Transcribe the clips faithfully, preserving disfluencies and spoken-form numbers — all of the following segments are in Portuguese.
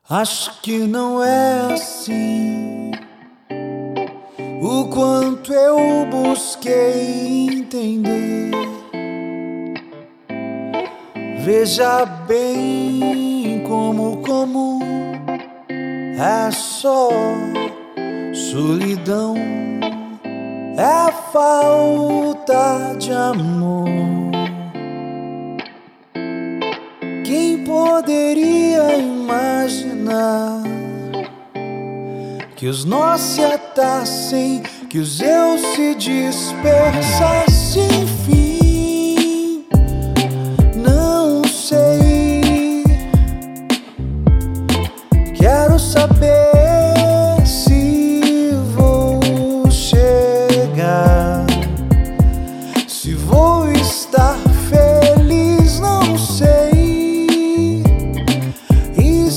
Acho que não é assim. O quanto eu busquei entender. Veja bem como comum é só solidão, é falta de amor. Quem poderia imaginar que os nós se atassem, que os eu se dispersassem, enfim, não sei. Quero saber se vou chegar, se vou estar feliz, não sei. E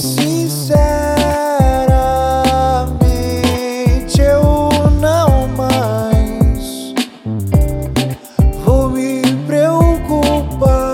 sinceramente eu não mais vou me preocupar.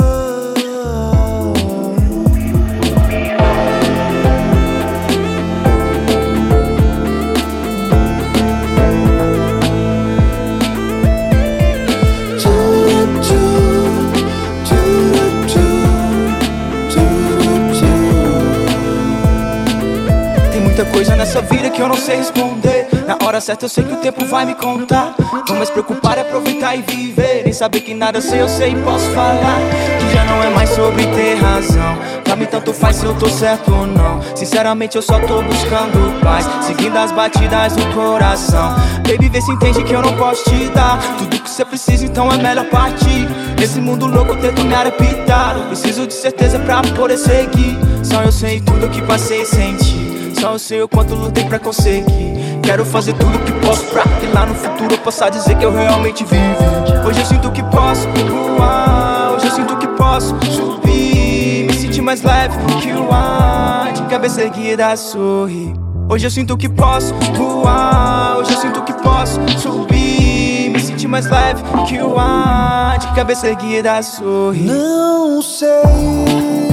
Muita coisa nessa vida que eu não sei responder. Na hora certa eu sei que o tempo vai me contar. Não mais preocupar é aproveitar e viver. Nem saber que nada sei, eu sei e posso falar. Que já não é mais sobre ter razão. Pra mim tanto faz se eu tô certo ou não. Sinceramente eu só tô buscando paz, seguindo as batidas do coração. Baby, vê se entende que eu não posso te dar tudo que você precisa, então é melhor partir. Nesse mundo louco eu tento me adaptar. Preciso de certeza pra poder seguir. Só eu sei tudo que passei sem ti. Só eu sei o quanto lutei pra conseguir. Quero fazer tudo que posso pra que lá no futuro eu possa dizer que eu realmente vivi. Hoje eu sinto que posso voar, hoje eu sinto que posso subir, me sentir mais leve que o ar, de cabeça erguida sorrir. Hoje eu sinto que posso voar, hoje eu sinto que posso subir, me sentir mais leve que o ar, de cabeça erguida sorrir. Não sei